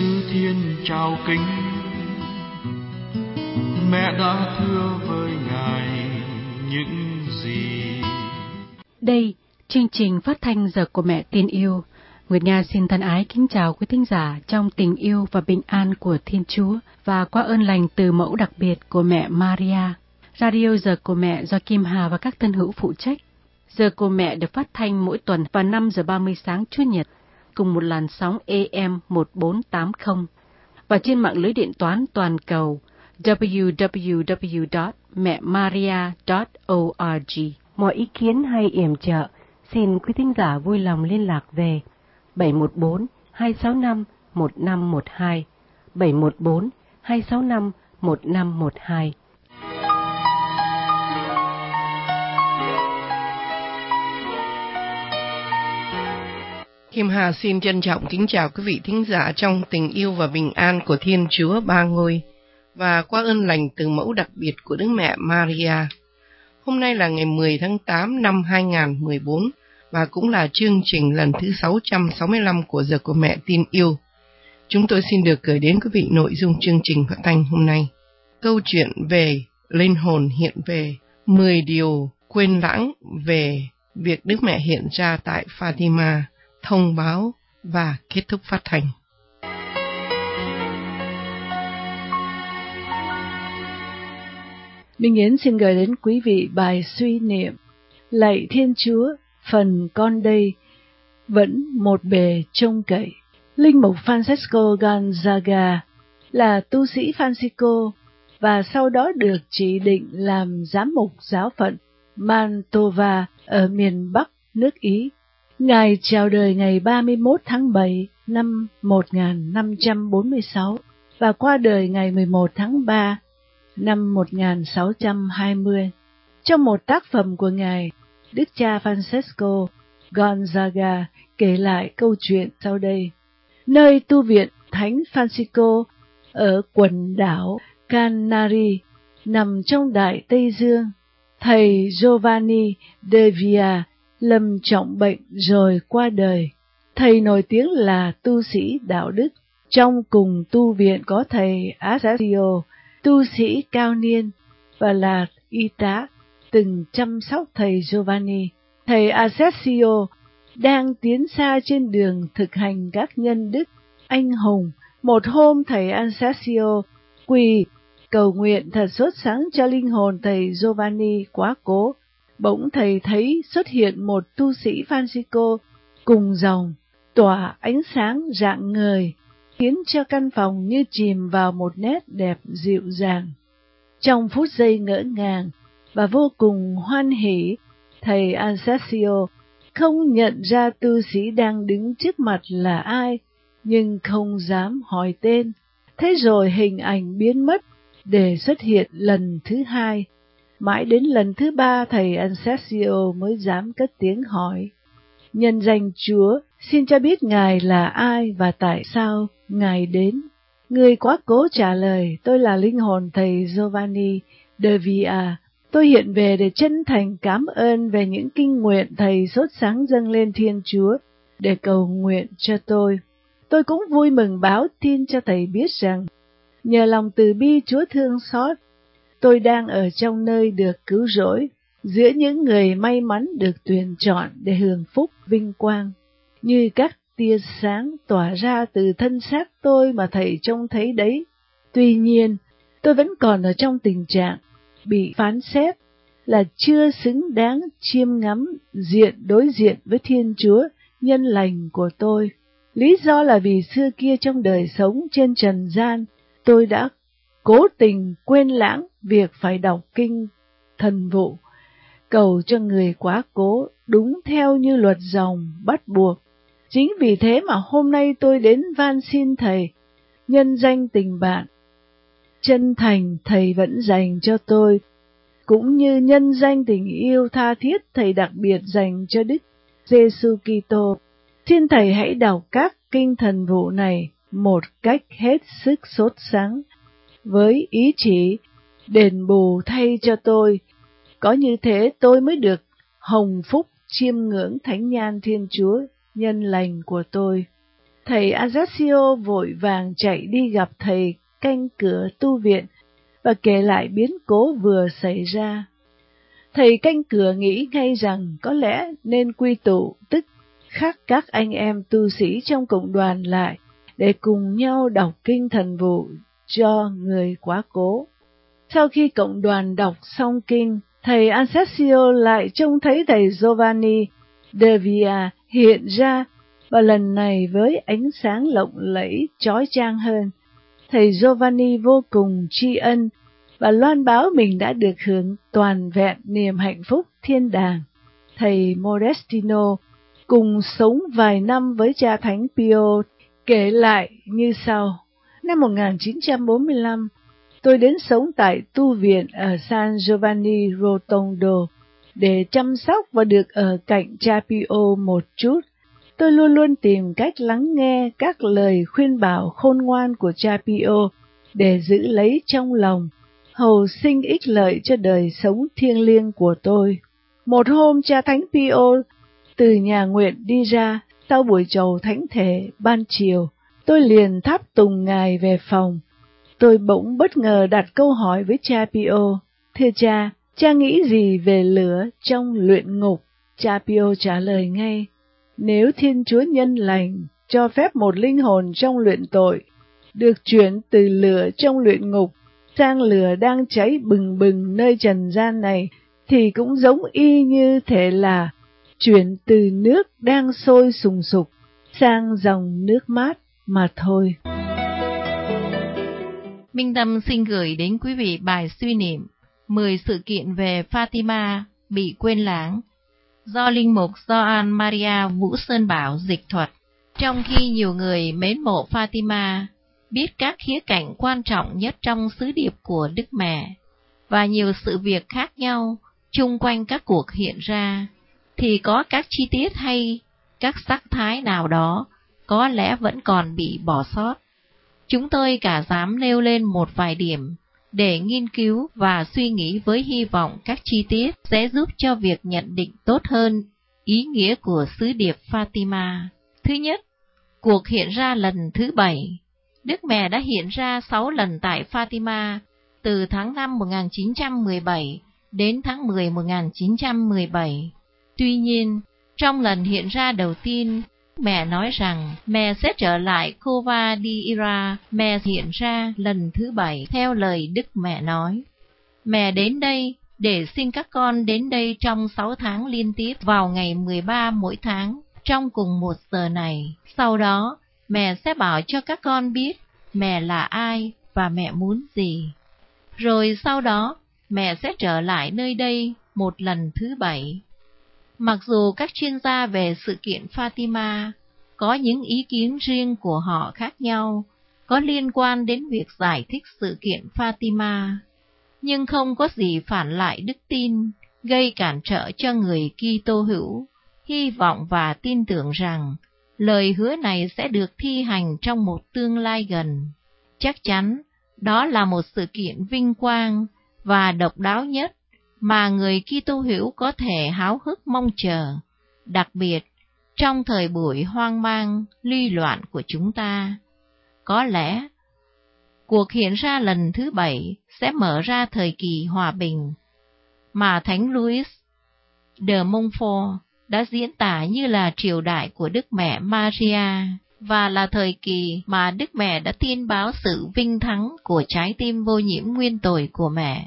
Giêsu Thiên chào kính, mẹ đã thưa với Ngài những gì. Đây, chương trình phát thanh Giờ của Mẹ Tin Yêu. Nguyệt Nga xin thân ái kính chào quý thính giả trong tình yêu và bình an của Thiên Chúa và qua ơn lành từ mẫu đặc biệt của mẹ Maria. Radio Giờ của Mẹ do Kim Hà và các thân hữu phụ trách. Giờ của Mẹ được phát thanh mỗi tuần vào 5 giờ 30 sáng Chủ nhật, cùng một làn sóng AM 1480 và trên mạng lưới điện toán toàn cầu www.mẹmaria.org. Mọi ý kiến hay yểm trợ, xin quý thính giả vui lòng liên lạc về 714-265-1512, 714-265-1512. Kim Hà xin trân trọng kính chào quý vị thính giả trong tình yêu và bình an của Thiên Chúa Ba Ngôi và qua ơn lành từ mẫu đặc biệt của Đức Mẹ Maria. Hôm nay là ngày 10 tháng 8 năm 2014 và cũng là chương trình lần thứ 665 của Giờ của Mẹ Tin Yêu. Chúng tôi xin được gửi đến quý vị nội dung chương trình phát thanh hôm nay. Câu chuyện về linh hồn hiện về, 10 điều quên lãng về việc Đức Mẹ hiện ra tại Fatima, thông báo và kết thúc phát thanh. Minh Yến xin gửi đến quý vị bài suy niệm Lạy Thiên Chúa, phần con đây vẫn một bề trông cậy. Linh mục Francesco Gonzaga là tu sĩ Francisco và sau đó được chỉ định làm giám mục giáo phận Mantova ở miền Bắc nước Ý. Ngài chào đời ngày 31 tháng 7 năm 1546 và qua đời ngày 11 tháng 3 năm 1620. Trong một tác phẩm của Ngài, Đức cha Francesco Gonzaga kể lại câu chuyện sau đây. Nơi tu viện Thánh Francisco ở quần đảo Canary, nằm trong Đại Tây Dương, thầy Giovanni de Via lâm trọng bệnh rồi qua đời. Thầy nổi tiếng là tu sĩ đạo đức. Trong cùng tu viện có thầy Asensio, tu sĩ cao niên và là y tá từng chăm sóc thầy Giovanni. Thầy Asensio đang tiến xa trên đường thực hành các nhân đức anh hùng. Một hôm thầy Asensio quỳ cầu nguyện thật sốt sắng cho linh hồn thầy Giovanni quá cố. Bỗng thầy thấy xuất hiện một tu sĩ Francisco cùng dòng, tỏa ánh sáng rạng ngời, khiến cho căn phòng như chìm vào một nét đẹp dịu dàng. Trong phút giây ngỡ ngàng và vô cùng hoan hỉ, thầy Asensio không nhận ra tu sĩ đang đứng trước mặt là ai, nhưng không dám hỏi tên. Thế rồi hình ảnh biến mất để xuất hiện lần thứ hai. Mãi đến lần thứ ba thầy Asensio mới dám cất tiếng hỏi. Nhân danh Chúa, xin cho biết Ngài là ai và tại sao Ngài đến? Người quá cố trả lời, tôi là linh hồn thầy Giovanni de Via. Tôi hiện về để chân thành cảm ơn về những kinh nguyện thầy sốt sắng dâng lên Thiên Chúa để cầu nguyện cho tôi. Tôi cũng vui mừng báo tin cho thầy biết rằng, nhờ lòng từ bi Chúa thương xót, tôi đang ở trong nơi được cứu rỗi, giữa những người may mắn được tuyển chọn để hưởng phúc vinh quang. Như các tia sáng tỏa ra từ thân xác tôi mà thầy trông thấy đấy. Tuy nhiên, tôi vẫn còn ở trong tình trạng bị phán xét là chưa xứng đáng chiêm ngắm đối diện với Thiên Chúa nhân lành của tôi. Lý do là vì xưa kia trong đời sống trên trần gian, tôi đã cố tình quên lãng việc phải đọc kinh thần vụ, cầu cho người quá cố đúng theo như luật dòng bắt buộc. Chính vì thế mà hôm nay tôi đến van xin thầy, nhân danh tình bạn chân thành thầy vẫn dành cho tôi, cũng như nhân danh tình yêu tha thiết thầy đặc biệt dành cho Đức Giêsu Kitô. Xin thầy hãy đọc các kinh thần vụ này một cách hết sức sốt sắng, với ý chỉ đền bù thay cho tôi. Có như thế tôi mới được hồng phúc chiêm ngưỡng thánh nhan Thiên Chúa nhân lành của tôi. Thầy Ajaccio vội vàng chạy đi gặp thầy canh cửa tu viện và kể lại biến cố vừa xảy ra. Thầy canh cửa nghĩ ngay rằng có lẽ nên quy tụ, tức khắc các anh em tu sĩ trong cộng đoàn lại để cùng nhau đọc kinh thần vụ cho người quá cố. Sau khi cộng đoàn đọc xong kinh, thầy Ajaccio lại trông thấy thầy Giovanni de Via hiện ra, và lần này với ánh sáng lộng lẫy chói chang hơn. Thầy Giovanni vô cùng tri ân và loan báo mình đã được hưởng toàn vẹn niềm hạnh phúc thiên đàng. Thầy Modestino cùng sống vài năm với cha Thánh Pio kể lại như sau. Năm 1945, tôi đến sống tại tu viện ở San Giovanni Rotondo để chăm sóc và được ở cạnh cha Pio một chút. Tôi luôn luôn tìm cách lắng nghe các lời khuyên bảo khôn ngoan của cha Pio để giữ lấy trong lòng, hầu sinh ích lợi cho đời sống thiêng liêng của tôi. Một hôm cha Thánh Pio từ nhà nguyện đi ra sau buổi chầu thánh thể ban chiều. Tôi liền tháp tùng ngài về phòng. Tôi bỗng bất ngờ đặt câu hỏi với cha Pio. Thưa cha nghĩ gì về lửa trong luyện ngục? Cha Pio trả lời ngay. Nếu Thiên Chúa nhân lành cho phép một linh hồn trong luyện tội được chuyển từ lửa trong luyện ngục sang lửa đang cháy bừng bừng nơi trần gian này, thì cũng giống y như thể là chuyển từ nước đang sôi sùng sục sang dòng nước mát mà thôi. Minh Tâm xin gửi đến quý vị bài suy niệm 10 sự kiện về Fatima bị quên lãng do Linh mục Gioan Maria Vũ Sơn Bảo dịch thuật. Trong khi nhiều người mến mộ Fatima, biết các khía cạnh quan trọng nhất trong sứ điệp của Đức Mẹ và nhiều sự việc khác nhau chung quanh các cuộc hiện ra, thì có các chi tiết hay các sắc thái nào đó có lẽ vẫn còn bị bỏ sót. Chúng tôi cả dám nêu lên một vài điểm để nghiên cứu và suy nghĩ với hy vọng các chi tiết sẽ giúp cho việc nhận định tốt hơn ý nghĩa của sứ điệp Fatima. Thứ nhất, cuộc hiện ra lần thứ 7. Đức Mẹ đã hiện ra 6 lần tại Fatima từ tháng 5 1917 đến tháng 10 1917. Tuy nhiên, trong lần hiện ra đầu tiên, Mẹ nói rằng mẹ sẽ trở lại Cova di Ira. Mẹ hiện ra lần thứ 7 theo lời Đức Mẹ nói. Mẹ đến đây để xin các con đến đây trong 6 tháng liên tiếp vào ngày 13 mỗi tháng, trong cùng một giờ này. Sau đó, mẹ sẽ bảo cho các con biết mẹ là ai và mẹ muốn gì. Rồi sau đó, mẹ sẽ trở lại nơi đây một lần thứ 7. Mặc dù các chuyên gia về sự kiện Fatima có những ý kiến riêng của họ khác nhau có liên quan đến việc giải thích sự kiện Fatima, nhưng không có gì phản lại đức tin, gây cản trở cho người Kitô hữu hy vọng và tin tưởng rằng lời hứa này sẽ được thi hành trong một tương lai gần. Chắc chắn, đó là một sự kiện vinh quang và độc đáo nhất mà người Kitô hữu có thể háo hức mong chờ, đặc biệt trong thời buổi hoang mang, ly loạn của chúng ta. Có lẽ, cuộc hiện ra lần thứ 7 sẽ mở ra thời kỳ hòa bình mà Thánh Louis de Montfort đã diễn tả như là triều đại của Đức Mẹ Maria, và là thời kỳ mà Đức Mẹ đã tiên báo sự vinh thắng của trái tim vô nhiễm nguyên tội của mẹ.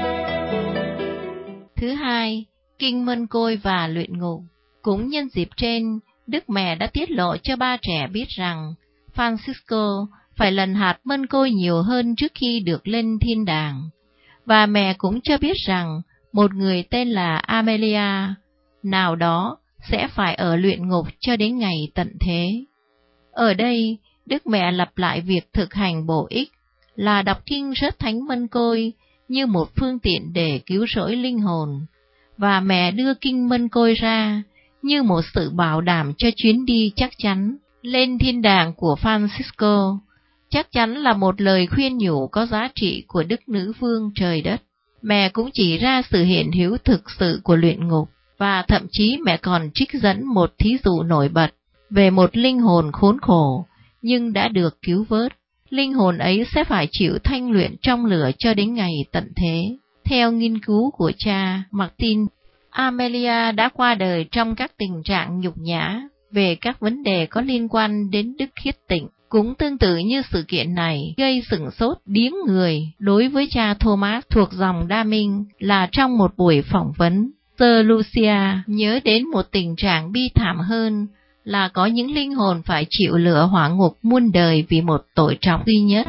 Thứ hai, Kinh Mân Côi và Luyện Ngục. Cũng nhân dịp trên, Đức Mẹ đã tiết lộ cho ba trẻ biết rằng Francisco phải lần hạt mân côi nhiều hơn trước khi được lên thiên đàng. Và mẹ cũng cho biết rằng một người tên là Amelia nào đó sẽ phải ở luyện ngục cho đến ngày tận thế. Ở đây, Đức Mẹ lặp lại việc thực hành bổ ích là đọc kinh rớt thánh mân côi như một phương tiện để cứu rỗi linh hồn, và mẹ đưa kinh mân côi ra như một sự bảo đảm cho chuyến đi chắc chắn lên thiên đàng của Francisco. Chắc chắn là một lời khuyên nhủ có giá trị của Đức Nữ Vương Trời Đất. Mẹ cũng chỉ ra sự hiện hữu thực sự của luyện ngục, và thậm chí mẹ còn trích dẫn một thí dụ nổi bật về một linh hồn khốn khổ, nhưng đã được cứu vớt. Linh hồn ấy sẽ phải chịu thanh luyện trong lửa cho đến ngày tận thế. Theo nghiên cứu của cha Martin, Amelia đã qua đời trong các tình trạng nhục nhã về các vấn đề có liên quan đến đức khiết tịnh. Cũng tương tự như sự kiện này gây sửng sốt điếng người đối với cha Thomas thuộc dòng Đa Minh là trong một buổi phỏng vấn, Sir Lucia nhớ đến một tình trạng bi thảm hơn là có những linh hồn phải chịu lửa hỏa ngục muôn đời vì một tội trọng duy nhất.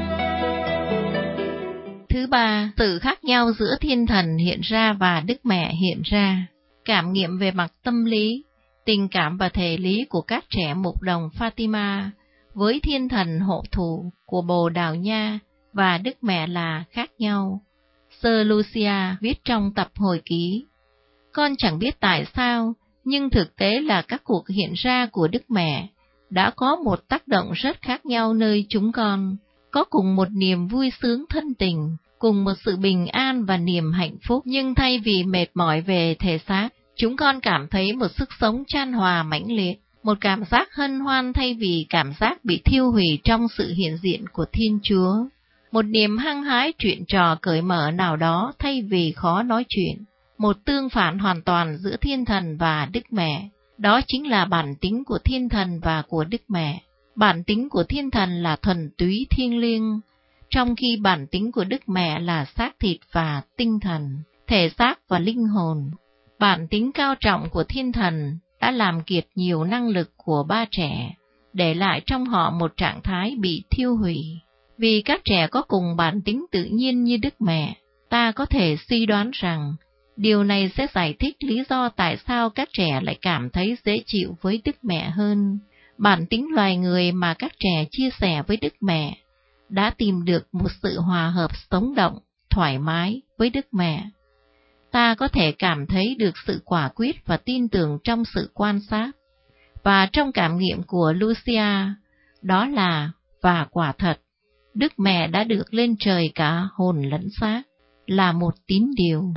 Thứ ba, sự khác nhau giữa thiên thần hiện ra và Đức Mẹ hiện ra. Cảm nghiệm về mặt tâm lý, tình cảm và thể lý của các trẻ mục đồng Fatima với thiên thần hộ thủ của Bồ Đào Nha và Đức Mẹ là khác nhau. Sir Lucia viết trong tập hồi ký, con chẳng biết tại sao, nhưng thực tế là các cuộc hiện ra của Đức Mẹ đã có một tác động rất khác nhau nơi chúng con, có cùng một niềm vui sướng thân tình, cùng một sự bình an và niềm hạnh phúc, nhưng thay vì mệt mỏi về thể xác, chúng con cảm thấy một sức sống chan hòa mãnh liệt, một cảm giác hân hoan thay vì cảm giác bị thiêu hủy trong sự hiện diện của Thiên Chúa, một niềm hăng hái chuyện trò cởi mở nào đó thay vì khó nói chuyện, một tương phản hoàn toàn giữa thiên thần và Đức Mẹ. Đó chính là bản tính của thiên thần và của Đức Mẹ. Bản tính của thiên thần là thuần túy thiêng liêng, trong khi bản tính của Đức Mẹ là xác thịt và tinh thần, thể xác và linh hồn. Bản tính cao trọng của thiên thần đã làm kiệt nhiều năng lực của ba trẻ, để lại trong họ một trạng thái bị thiêu hủy. Vì các trẻ có cùng bản tính tự nhiên như Đức Mẹ, ta có thể suy đoán rằng điều này sẽ giải thích lý do tại sao các trẻ lại cảm thấy dễ chịu với Đức Mẹ hơn. Bản tính loài người mà các trẻ chia sẻ với Đức Mẹ đã tìm được một sự hòa hợp sống động, thoải mái với Đức Mẹ. Ta có thể cảm thấy được sự quả quyết và tin tưởng trong sự quan sát. Và trong cảm nghiệm của Lucia, đó là, và quả thật, Đức Mẹ đã được lên trời cả hồn lẫn xác, là một tín điều.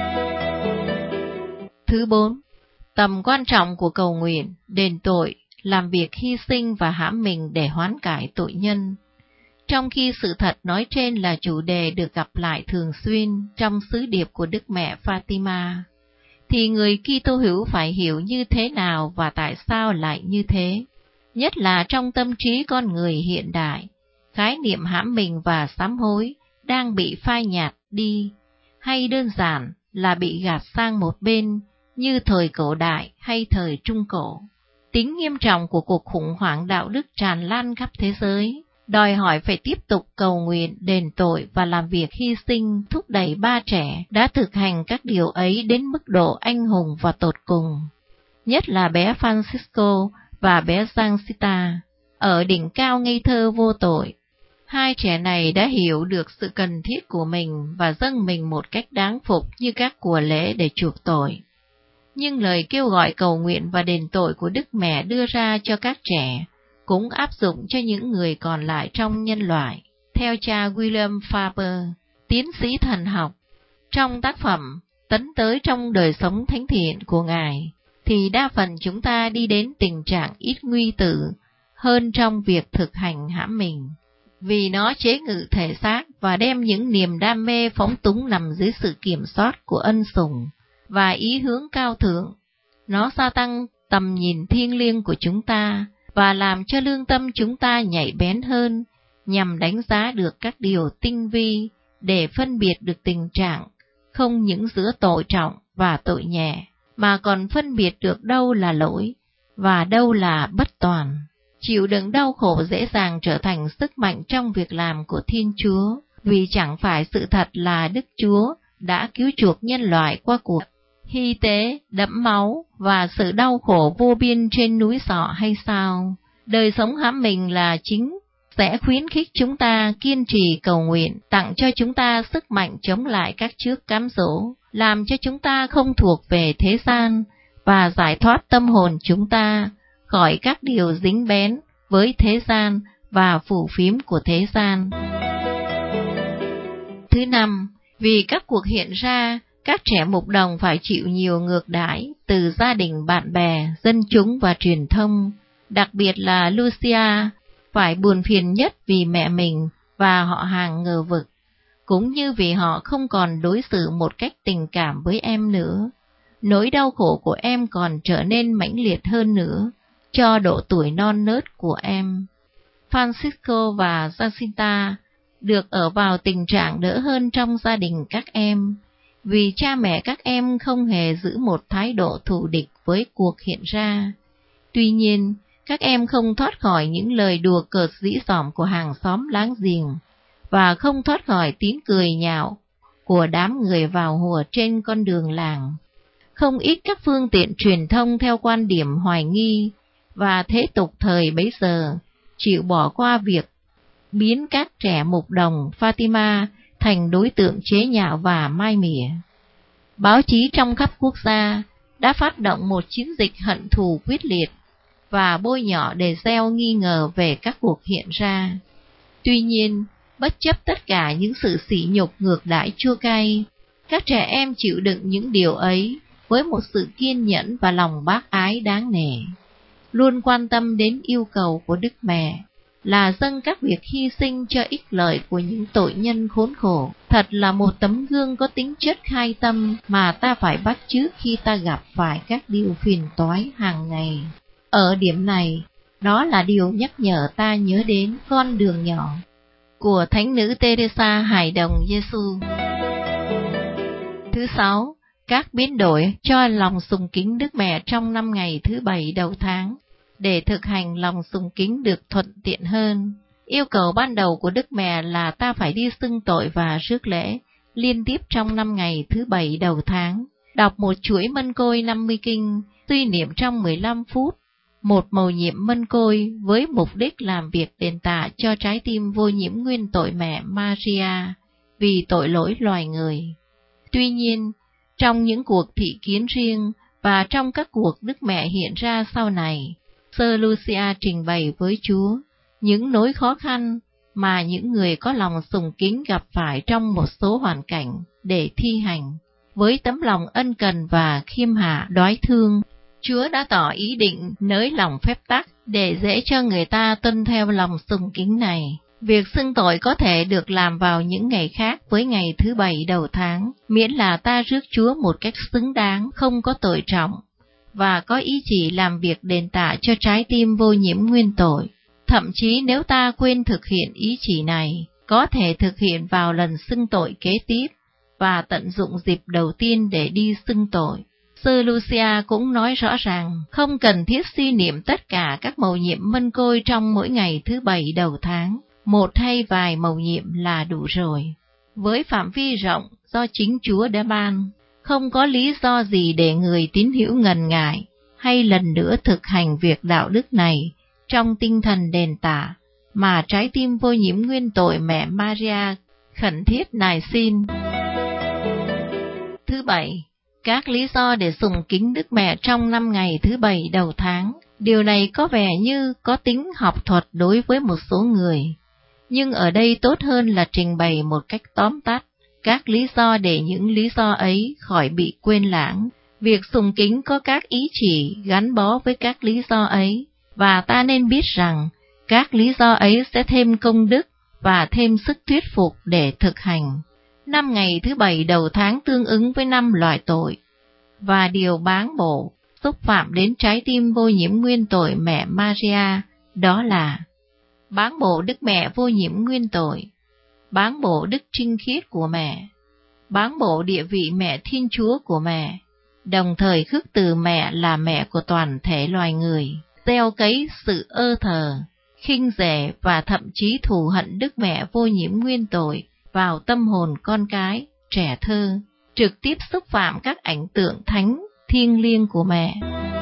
Thứ 4. Tầm quan trọng của cầu nguyện, đền tội, làm việc hy sinh và hãm mình để hoán cải tội nhân. Trong khi sự thật nói trên là chủ đề được gặp lại thường xuyên trong sứ điệp của Đức Mẹ Fatima, thì người Kitô hữu phải hiểu như thế nào và tại sao lại như thế. Nhất là trong tâm trí con người hiện đại, khái niệm hãm mình và sám hối đang bị phai nhạt đi, hay đơn giản là bị gạt sang một bên như thời cổ đại hay thời Trung Cổ. Tính nghiêm trọng của cuộc khủng hoảng đạo đức tràn lan khắp thế giới đòi hỏi phải tiếp tục cầu nguyện, đền tội và làm việc hy sinh thúc đẩy ba trẻ đã thực hành các điều ấy đến mức độ anh hùng và tột cùng. Nhất là bé Francisco và bé Jacinta, ở đỉnh cao ngây thơ vô tội. Hai trẻ này đã hiểu được sự cần thiết của mình và dâng mình một cách đáng phục như các của lễ để chuộc tội. Nhưng lời kêu gọi cầu nguyện và đền tội của Đức Mẹ đưa ra cho các trẻ cũng áp dụng cho những người còn lại trong nhân loại. Theo cha William Faber, tiến sĩ thần học, trong tác phẩm Tấn tới trong đời sống thánh thiện của Ngài, thì đa phần chúng ta đi đến tình trạng ít nguy tử hơn trong việc thực hành hãm mình, vì nó chế ngự thể xác và đem những niềm đam mê phóng túng nằm dưới sự kiểm soát của ân sủng và ý hướng cao thượng. Nó gia tăng tầm nhìn thiêng liêng của chúng ta và làm cho lương tâm chúng ta nhạy bén hơn, nhằm đánh giá được các điều tinh vi để phân biệt được tình trạng không những giữa tội trọng và tội nhẹ, mà còn phân biệt được đâu là lỗi và đâu là bất toàn. Chịu đựng đau khổ dễ dàng trở thành sức mạnh trong việc làm của Thiên Chúa, vì chẳng phải sự thật là Đức Chúa đã cứu chuộc nhân loại qua cuộc hy tế đẫm máu và sự đau khổ vô biên trên núi Sọ hay sao? Đời sống hãm mình là chính sẽ khuyến khích chúng ta kiên trì cầu nguyện, tặng cho chúng ta sức mạnh chống lại các trước cám dỗ, làm cho chúng ta không thuộc về thế gian và giải thoát tâm hồn chúng ta khỏi các điều dính bén với thế gian và phù phiếm của thế gian. Thứ 5, vì các cuộc hiện ra, các trẻ mục đồng phải chịu nhiều ngược đãi từ gia đình, bạn bè, dân chúng và truyền thông, đặc biệt là Lucia, phải buồn phiền nhất vì mẹ mình và họ hàng ngờ vực, cũng như vì họ không còn đối xử một cách tình cảm với em nữa. Nỗi đau khổ của em còn trở nên mãnh liệt hơn nữa cho độ tuổi non nớt của em. Francisco và Jacinta được ở vào tình trạng đỡ hơn trong gia đình các em, vì cha mẹ các em không hề giữ một thái độ thù địch với cuộc hiện ra. Tuy nhiên, các em không thoát khỏi những lời đùa cợt dĩ dỏm của hàng xóm láng giềng, và không thoát khỏi tiếng cười nhạo của đám người vào hùa trên con đường làng. Không ít các phương tiện truyền thông theo quan điểm hoài nghi và thế tục thời bấy giờ chịu bỏ qua việc biến các trẻ mục đồng Fatima thành đối tượng chế nhạo và mai mỉa. Báo chí trong khắp quốc gia đã phát động một chiến dịch hận thù quyết liệt và bôi nhọ để gieo nghi ngờ về các cuộc hiện ra. Tuy nhiên, bất chấp tất cả những sự sỉ nhục ngược đãi chua cay, các trẻ em chịu đựng những điều ấy với một sự kiên nhẫn và lòng bác ái đáng nể, luôn quan tâm đến yêu cầu của Đức Mẹ là dâng các việc hy sinh cho ích lợi của những tội nhân khốn khổ. Thật là một tấm gương có tính chất khai tâm mà ta phải bắt chước khi ta gặp phải các điều phiền toái hàng ngày. Ở điểm này, đó là điều nhắc nhở ta nhớ đến con đường nhỏ của Thánh nữ Teresa Hài Đồng Giêsu. Thứ 6, các biến đổi cho lòng sùng kính Đức Mẹ trong 5 ngày thứ 7 đầu tháng. Để thực hành lòng sùng kính được thuận tiện hơn, yêu cầu ban đầu của Đức Mẹ là ta phải đi xưng tội và rước lễ liên tiếp trong 5 ngày thứ 7 đầu tháng, đọc một chuỗi mân côi 50 kinh, suy niệm trong 15 phút, một mầu nhiệm mân côi với mục đích làm việc đền tạ cho trái tim vô nhiễm nguyên tội mẹ Maria vì tội lỗi loài người. Tuy nhiên, trong những cuộc thị kiến riêng và trong các cuộc Đức Mẹ hiện ra sau này, Sơ Lucia trình bày với Chúa những nỗi khó khăn mà những người có lòng sùng kính gặp phải trong một số hoàn cảnh để thi hành. Với tấm lòng ân cần và khiêm hạ đoái thương, Chúa đã tỏ ý định nới lòng phép tắc để dễ cho người ta tuân theo lòng sùng kính này. Việc xưng tội có thể được làm vào những ngày khác với ngày thứ 7 đầu tháng, miễn là ta rước Chúa một cách xứng đáng, không có tội trọng, và có ý chỉ làm việc đền tạ cho trái tim vô nhiễm nguyên tội. Thậm chí nếu ta quên thực hiện ý chỉ này, có thể thực hiện vào lần xưng tội kế tiếp và tận dụng dịp đầu tiên để đi xưng tội. Sư Lucia cũng nói rõ ràng không cần thiết suy niệm tất cả các mầu nhiệm mân côi trong mỗi ngày thứ 7 đầu tháng, một hay vài mầu nhiệm là đủ rồi. Với phạm vi rộng do chính Chúa đã ban, không có lý do gì để người tín hữu ngần ngại hay lần nữa thực hành việc đạo đức này trong tinh thần đền tạ mà trái tim vô nhiễm nguyên tội mẹ Maria khẩn thiết nài xin. Thứ 7, các lý do để sùng kính Đức Mẹ trong 5 ngày thứ 7 đầu tháng. Điều này có vẻ như có tính học thuật đối với một số người, nhưng ở đây tốt hơn là trình bày một cách tóm tắt các lý do để những lý do ấy khỏi bị quên lãng. Việc sùng kính có các ý chỉ gắn bó với các lý do ấy, và ta nên biết rằng các lý do ấy sẽ thêm công đức và thêm sức thuyết phục để thực hành. 5 ngày thứ 7 đầu tháng tương ứng với 5 loại tội, và điều báng bổ xúc phạm đến trái tim vô nhiễm nguyên tội mẹ Maria, đó là báng bổ Đức Mẹ vô nhiễm nguyên tội, báng bổ đức trinh khiết của mẹ, báng bổ địa vị mẹ Thiên Chúa của mẹ, đồng thời khước từ mẹ là mẹ của toàn thể loài người, gieo cấy sự ơ thờ, khinh rẻ và thậm chí thù hận Đức Mẹ vô nhiễm nguyên tội vào tâm hồn con cái, trẻ thơ, trực tiếp xúc phạm các ảnh tượng thánh, thiêng liêng của mẹ.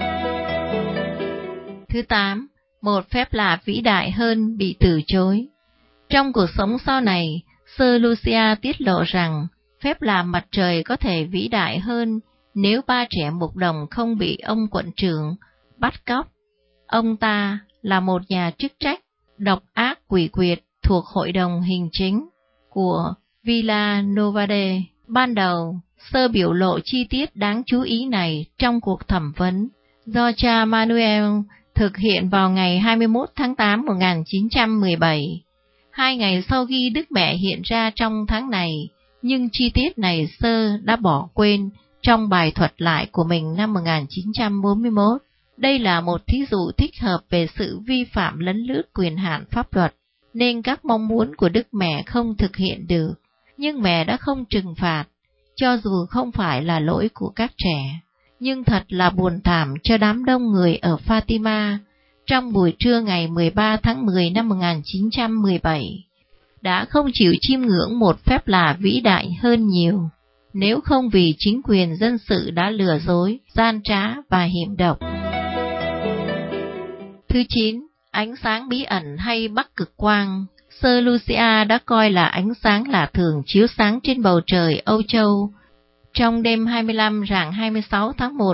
Thứ 8, một phép lạ vĩ đại hơn bị từ chối. Trong cuộc sống sau này, Sơ Lucia tiết lộ rằng phép làm mặt trời có thể vĩ đại hơn nếu 3 trẻ mục đồng không bị ông quận trưởng bắt cóc. Ông ta là một nhà chức trách độc ác quỷ quyệt thuộc Hội đồng Hình chính của Villa Novade. Ban đầu, Sơ biểu lộ chi tiết đáng chú ý này trong cuộc thẩm vấn do cha Manuel thực hiện vào ngày 21 tháng 8 1917, 2 ngày sau khi Đức Mẹ hiện ra trong tháng này, nhưng chi tiết này Sơ đã bỏ quên trong bài thuật lại của mình năm 1941. Đây là một thí dụ thích hợp về sự vi phạm lấn lướt quyền hạn pháp luật, nên các mong muốn của Đức Mẹ không thực hiện được, nhưng mẹ đã không trừng phạt, cho dù không phải là lỗi của các trẻ. Nhưng thật là buồn thảm cho đám đông người ở Fatima trong buổi trưa ngày 13 tháng 10 năm 1917, đã không chịu chiêm ngưỡng một phép lạ vĩ đại hơn nhiều, nếu không vì chính quyền dân sự đã lừa dối, gian trá và hiểm độc. Thứ 9. Ánh sáng bí ẩn hay Bắc Cực Quang. Sơ Lucia đã coi là ánh sáng lạ thường chiếu sáng trên bầu trời Âu Châu trong đêm 25 rạng 26 tháng 1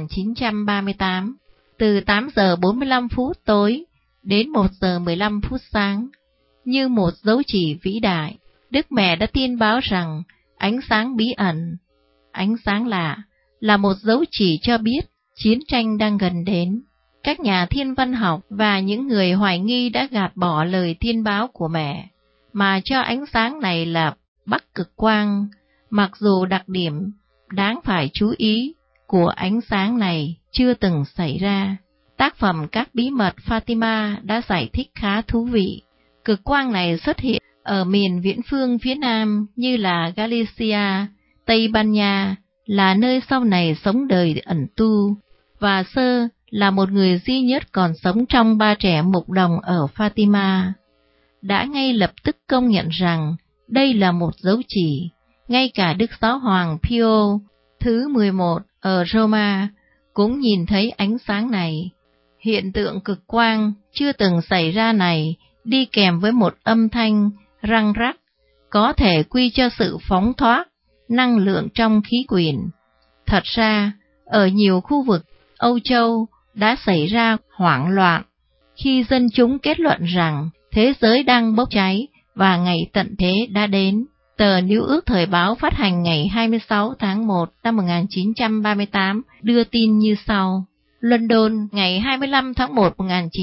1938, từ 8 giờ 45 phút tối đến 1 giờ 15 phút sáng. Như một dấu chỉ vĩ đại, Đức Mẹ đã tiên báo rằng ánh sáng bí ẩn, ánh sáng lạ, là một dấu chỉ cho biết chiến tranh đang gần đến. Các nhà thiên văn học và những người hoài nghi đã gạt bỏ lời tiên báo của mẹ, mà cho ánh sáng này là Bắc Cực Quang, mặc dù đặc điểm đáng phải chú ý của ánh sáng này chưa từng xảy ra. Tác phẩm Các bí mật Fatima đã giải thích khá thú vị. Cực quang này xuất hiện ở miền viễn phương phía nam như là Galicia, Tây Ban Nha, là nơi sau này sống đời ẩn tu, và Sơ là một người duy nhất còn sống trong 3 trẻ mục đồng ở Fatima, đã ngay lập tức công nhận rằng đây là một dấu chỉ. Ngay cả Đức Giáo hoàng Pio thứ 11 ở Roma cũng nhìn thấy ánh sáng này. Hiện tượng cực quang chưa từng xảy ra này đi kèm với một âm thanh răng rắc, có thể quy cho sự phóng thoát năng lượng trong khí quyển. Thật ra, ở nhiều khu vực Âu Châu đã xảy ra hoảng loạn khi dân chúng kết luận rằng thế giới đang bốc cháy và ngày tận thế đã đến. Tờ Níu ước Thời báo phát hành ngày 26 tháng 1 năm 1938 đưa tin như sau. London, ngày 25 tháng 1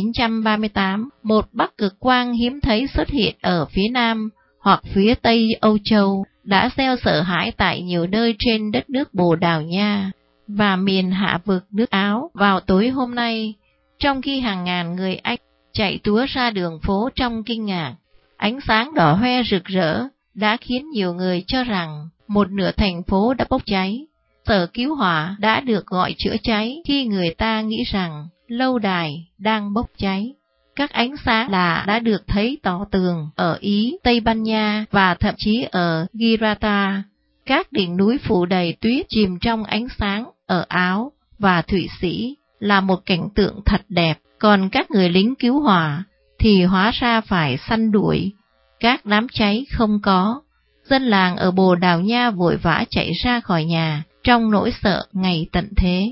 1938, một Bắc Cực Quang hiếm thấy xuất hiện ở phía Nam hoặc phía Tây Âu Châu, đã gieo sợ hãi tại nhiều nơi trên đất nước Bồ Đào Nha và miền hạ vực nước Áo vào tối hôm nay, trong khi hàng ngàn người Anh chạy túa ra đường phố trong kinh ngạc. Ánh sáng đỏ hoe rực rỡ đã khiến nhiều người cho rằng một nửa thành phố đã bốc cháy. Sở cứu hỏa đã được gọi chữa cháy khi người ta nghĩ rằng lâu đài đang bốc cháy. Các ánh sáng lạ đã được thấy tỏ tường ở Ý, Tây Ban Nha và thậm chí ở Gibraltar. Các đỉnh núi phủ đầy tuyết chìm trong ánh sáng ở Áo và Thụy Sĩ là một cảnh tượng thật đẹp. Còn các người lính cứu hỏa thì hóa ra phải săn đuổi. Các đám cháy không có. Dân làng ở Bồ Đào Nha vội vã chạy ra khỏi nhà trong nỗi sợ ngày tận thế.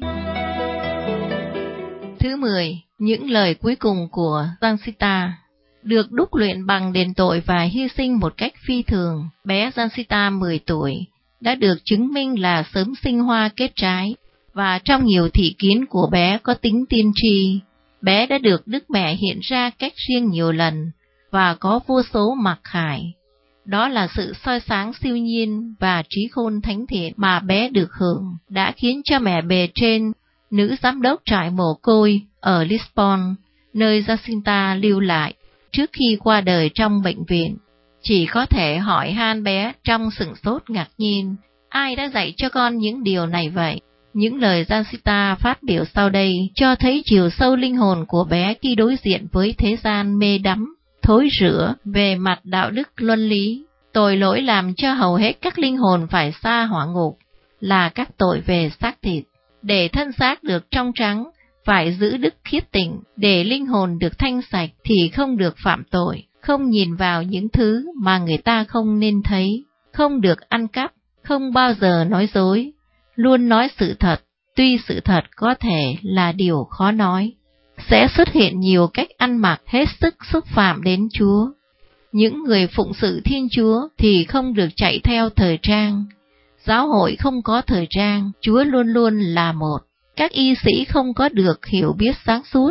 Thứ 10. Những lời cuối cùng của Jacinta được đúc luyện bằng đền tội và hy sinh một cách phi thường. Bé Jacinta 10 tuổi đã được chứng minh là sớm sinh hoa kết trái, và trong nhiều thị kiến của bé có tính tiên tri. Bé đã được Đức Mẹ hiện ra cách riêng nhiều lần và có vô số mặc khải. Đó là sự soi sáng siêu nhiên và trí khôn thánh thiện mà bé được hưởng, đã khiến cho mẹ bề trên, nữ giám đốc trại mồ côi ở Lisbon, nơi Jacinta lưu lại trước khi qua đời trong bệnh viện, chỉ có thể hỏi han bé trong sửng sốt ngạc nhiên, ai đã dạy cho con những điều này vậy? Những lời Jacinta phát biểu sau đây cho thấy chiều sâu linh hồn của bé khi đối diện với thế gian mê đắm, thối rữa về mặt đạo đức luân lý. Tội lỗi làm cho hầu hết các linh hồn phải xa hỏa ngục là các tội về xác thịt. Để thân xác được trong trắng, phải giữ đức khiết tịnh. Để linh hồn được thanh sạch thì không được phạm tội, không nhìn vào những thứ mà người ta không nên thấy, không được ăn cắp, không bao giờ nói dối, luôn nói sự thật, tuy sự thật có thể là điều khó nói. Sẽ xuất hiện nhiều cách ăn mặc hết sức xúc phạm đến Chúa. Những người phụng sự Thiên Chúa thì không được chạy theo thời trang. Giáo hội không có thời trang, Chúa luôn luôn là một. Các y sĩ không có được hiểu biết sáng suốt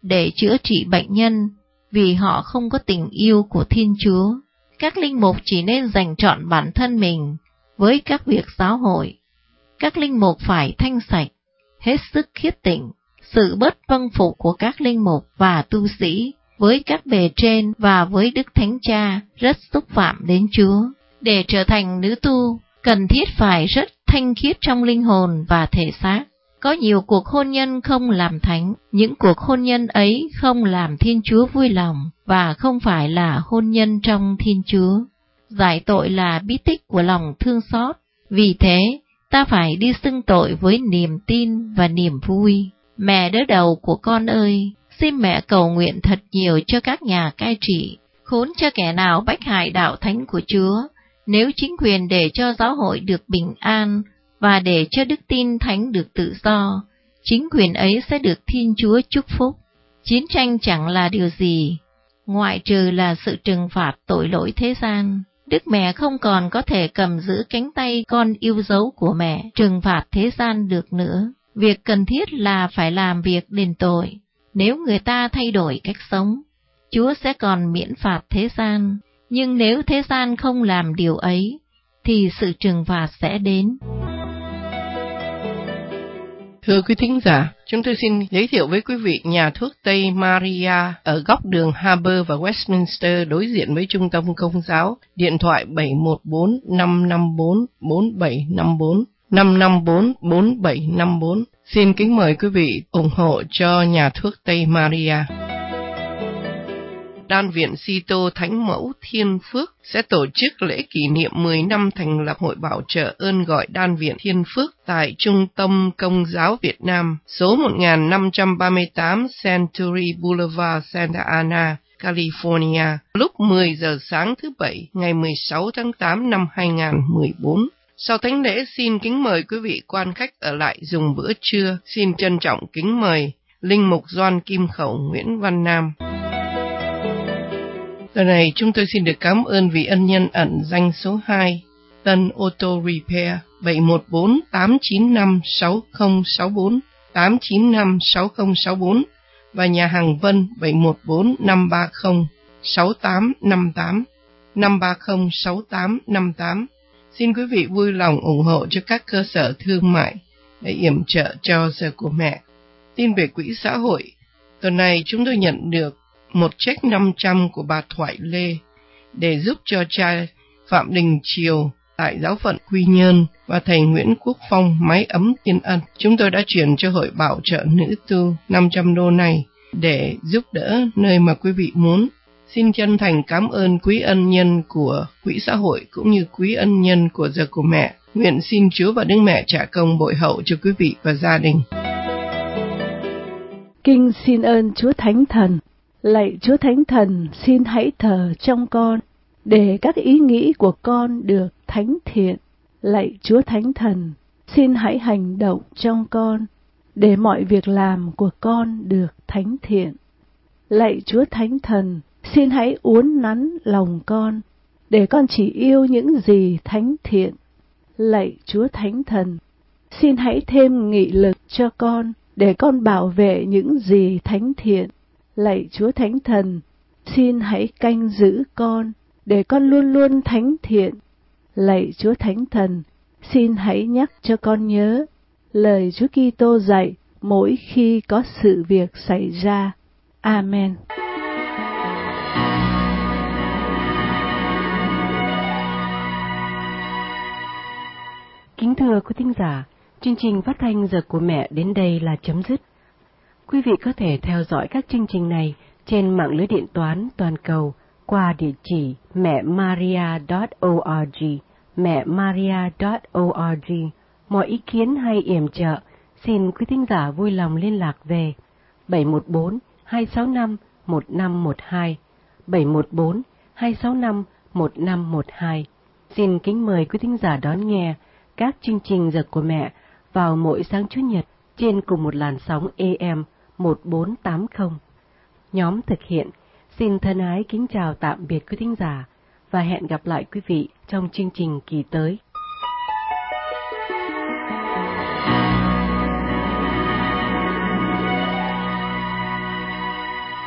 để chữa trị bệnh nhân vì họ không có tình yêu của Thiên Chúa. Các linh mục chỉ nên dành trọn bản thân mình với các việc giáo hội. Các linh mục phải thanh sạch, hết sức khiết tịnh. Sự bất vâng phục của các linh mục và tu sĩ với các bề trên và với Đức Thánh Cha rất xúc phạm đến Chúa. Để trở thành nữ tu, cần thiết phải rất thanh khiết trong linh hồn và thể xác. Có nhiều cuộc hôn nhân không làm thánh, những cuộc hôn nhân ấy không làm Thiên Chúa vui lòng và không phải là hôn nhân trong Thiên Chúa. Giải tội là bí tích của lòng thương xót, vì thế ta phải đi xưng tội với niềm tin và niềm vui. Mẹ đỡ đầu của con ơi, xin mẹ cầu nguyện thật nhiều cho các nhà cai trị, khốn cho kẻ nào bách hại đạo thánh của Chúa. Nếu chính quyền để cho giáo hội được bình an và để cho đức tin thánh được tự do, chính quyền ấy sẽ được Thiên Chúa chúc phúc. Chiến tranh chẳng là điều gì, ngoại trừ là sự trừng phạt tội lỗi thế gian. Đức mẹ không còn có thể cầm giữ cánh tay con yêu dấu của mẹ trừng phạt thế gian được nữa. Việc cần thiết là phải làm việc đền tội. Nếu người ta thay đổi cách sống, Chúa sẽ còn miễn phạt thế gian. Nhưng nếu thế gian không làm điều ấy, thì sự trừng phạt sẽ đến. Thưa quý thính giả, chúng tôi xin giới thiệu với quý vị nhà thuốc Tây Maria ở góc đường Harbour và Westminster đối diện với Trung tâm Công giáo. Điện thoại 714-554-4754, 554-4754. Xin kính mời quý vị ủng hộ cho nhà thuốc Tây Maria. Đan viện Sito Thánh Mẫu Thiên Phước sẽ tổ chức lễ kỷ niệm 10 năm thành lập Hội Bảo trợ ơn gọi Đan viện Thiên Phước tại Trung tâm Công giáo Việt Nam, số 1538 Century Boulevard, Santa Ana, California, lúc 10 giờ sáng thứ Bảy, ngày 16 tháng 8 năm 2014. Sau thánh lễ, xin kính mời quý vị quan khách ở lại dùng bữa trưa. Xin trân trọng kính mời Linh mục Doan Kim Khẩu Nguyễn Văn Nam. Lần này chúng tôi xin được cảm ơn vị ân nhân ẩn danh số 2, Tân Auto Repair, 714-895-6064, 895-6064 và nhà hàng Vân 714-530-6858, 530-6858. Xin quý vị vui lòng ủng hộ cho các cơ sở thương mại để yểm trợ cho giờ của mẹ. Tin về quỹ xã hội, tuần này chúng tôi nhận được một check 500 của bà Thoại Lê để giúp cho cha Phạm Đình Triều tại giáo phận Quy Nhơn và thầy Nguyễn Quốc Phong mái ấm Thiên Ân. Chúng tôi đã chuyển cho Hội Bảo trợ Nữ tu 500 đô này để giúp đỡ nơi mà quý vị muốn. Xin chân thành cảm ơn quý ân nhân của quỹ xã hội cũng như quý ân nhân của giờ của mẹ. Nguyện xin Chúa và Đức Mẹ trả công bội hậu cho quý vị và gia đình. Kinh xin ơn Chúa Thánh Thần. Lạy Chúa Thánh Thần, xin hãy thờ trong con, để các ý nghĩ của con được thánh thiện. Lạy Chúa Thánh Thần, xin hãy hành động trong con, để mọi việc làm của con được thánh thiện. Lạy Chúa Thánh Thần, xin hãy uốn nắn lòng con, để con chỉ yêu những gì thánh thiện. Lạy Chúa Thánh Thần, xin hãy thêm nghị lực cho con, để con bảo vệ những gì thánh thiện. Lạy Chúa Thánh Thần, xin hãy canh giữ con, để con luôn luôn thánh thiện. Lạy Chúa Thánh Thần, xin hãy nhắc cho con nhớ lời Chúa Kitô dạy mỗi khi có sự việc xảy ra. Amen. Kính thưa quý thính giả, chương trình phát thanh Giờ của Mẹ đến đây là chấm dứt. Quý vị có thể theo dõi các chương trình này trên mạng lưới điện toán toàn cầu qua địa chỉ mẹmaria.org, mẹmaria.org. Mọi ý kiến hay yểm trợ, xin quý thính giả vui lòng liên lạc về 714-265-1512, 714-265-1512. Xin kính mời quý thính giả đón nghe các chương trình Giờ của Mẹ vào mỗi sáng Chủ nhật trên cùng một làn sóng AM 1480. Nhóm thực hiện xin thân ái kính chào tạm biệt quý thính giả và hẹn gặp lại quý vị trong chương trình kỳ tới.